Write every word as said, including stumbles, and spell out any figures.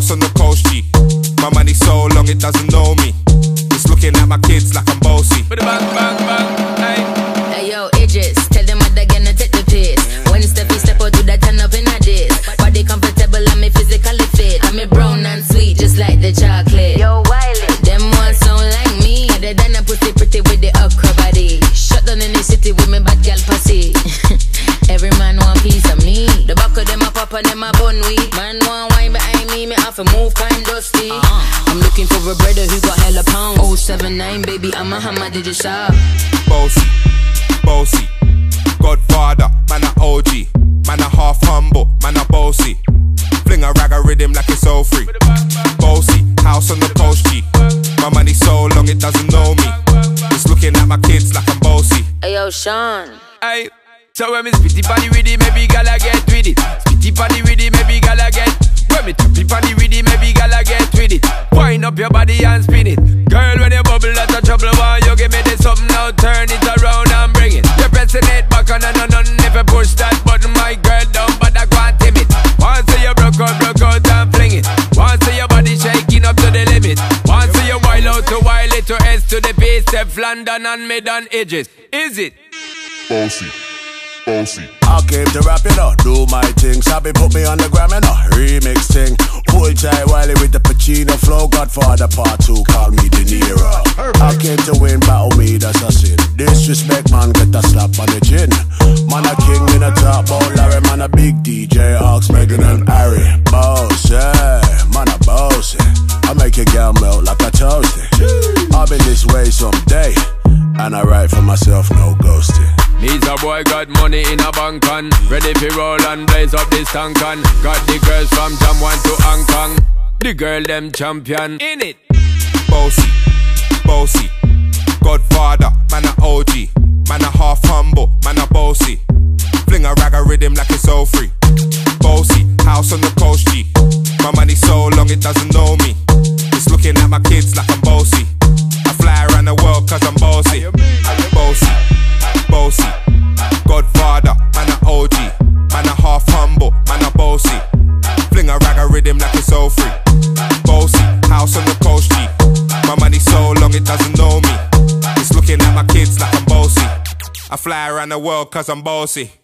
house on the coast, G. My money so long it doesn't know me. It's looking at my kids like I'm bossy. Bang, bang, bang, hey. Hey yo, Idris, tell them what they're gonna take the piss. When Steffi step out, do that turn up in a diss. Body comfortable, I'm physically fit. I'm a brown and sweet, just like the chocolate. Yo, Wiley, them ones sound like me. They done a pussy pretty with the okra body. Shut down in the city with me bad gal pussy. Every man want piece of me. The back of them a pop and them a bun weed. Man want wine behind me, me have to move kind dusty. uh-huh. I'm looking for a brother who got hella pounds. oh seven nine baby, I'm a hammer, did you shop? Bossy, bossy, Godfather, man a O G. Man a half humble, man a bossy. Fling a rag a rhythm like it's all free. Bossy, house on the coast, G. My money so long it doesn't know me. It's looking at my kids like I'm bossy. Hey yo, Sean. Hey, so when me spitty body with it, maybe gala get with it. Spitty body with it, maybe gala get. When me tappy body with it, maybe gala get with it. Wind up your body and spin it. Girl, when you bubble out of trouble, why you give me this something now? Turn it around and bring it. You're pressing it back on and on and if you push that button, my girl down, but I can't tame it. Once you broke out, broke out and fling it. Once your body shaking up to the limit. Once you wild out to wild it to S to the base, step London and mid on edges. Is it? Bossy, bossy. I came to rap it up, do my thing. Sabi put me on the gram and a remix thing. Hold tight Wiley with the Pacino flow. Godfather part two, call me De Niro. I came to win, battle me, that's a sin. Disrespect man, get a slap on the chin. Man a king in a top, bowl Larry. Man a big D J, Ox, Megan and Harry. Boss, yeah, man a boss. I make your girl melt like a toasty. I'll be this way someday, and I write for myself, no ghosting. Needs a boy got money in a bank on. Ready for roll and blaze up this tank on. Got the girls from Jamwan to Hong Kong. The girl them champion in it. Bossy, bossy, Godfather, man a O G. Man a half humble, man a bossy. Fling a rag a rhythm like it's all free. Bossy, house on the coast, G. My money so long it doesn't know me. It's looking at my kids like I'm bossy. I fly around the world cause I'm bossy. Bossy, bossy, Godfather, man a O G. Man a half humble, man a bossy. Fling a rag a rhythm like it's all free. Bossy, house on the coast, G. My money so long it doesn't know me. It's looking at my kids like I'm bossy. I fly around the world cause I'm bossy.